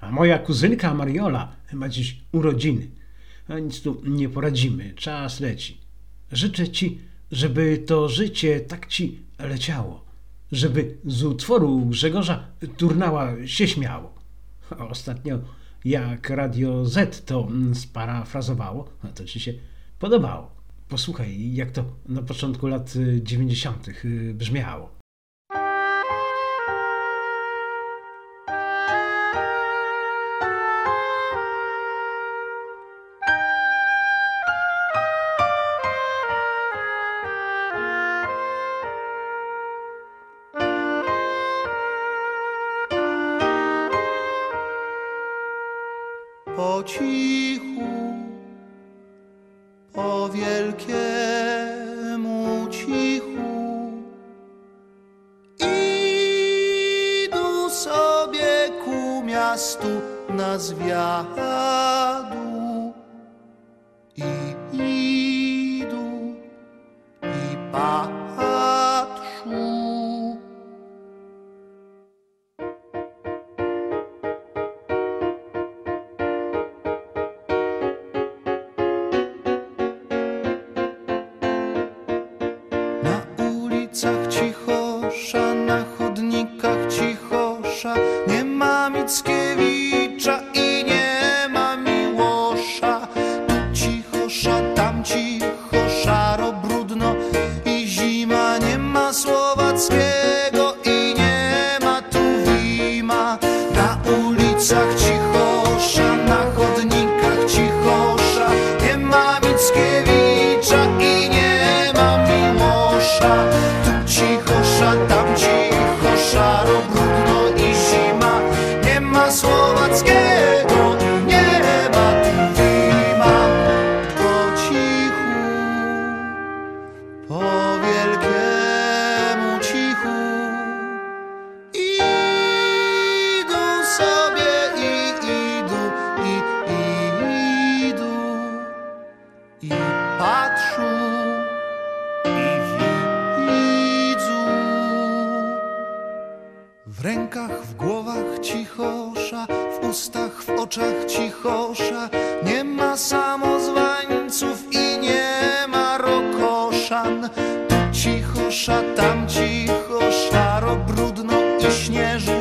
A moja kuzynka Mariola ma dziś urodziny. A nic tu nie poradzimy, czas leci. Życzę ci, żeby to życie tak ci leciało, żeby z utworu Grzegorza Turnała się śmiało. Ostatnio jak Radio Z to sparafrazowało, to ci się podobało. Posłuchaj, jak to na początku lat 90. brzmiało. Po cichu, po wielkiemu cichu idą sobie ku miastu na zwiadu i idą i patrzą. Cichosza, na chodnikach cichosza, nie ma Mickiewicza i nie ma Miłosza. Tu cichosza, tam cicho, szaro, brudno i zima, nie ma Słowackiego i nie ma tu Wima. Na ulicach cichosza, na chodnikach cichosza, nie ma Mickiewicza i nie ma Miłosza. Cichosza, tam cicho, szaro, brudno i zima, nie ma Słowackiego i nie ma tu Wima. Po cichu, po wielkiemu cichu idą sobie i idą i patrzą. W rękach, w głowach cichosza, w ustach, w oczach cichosza, nie ma samozwańców i nie ma rokoszan. Tu cichosza, tam cicho, szaro, brudno i śnieżno.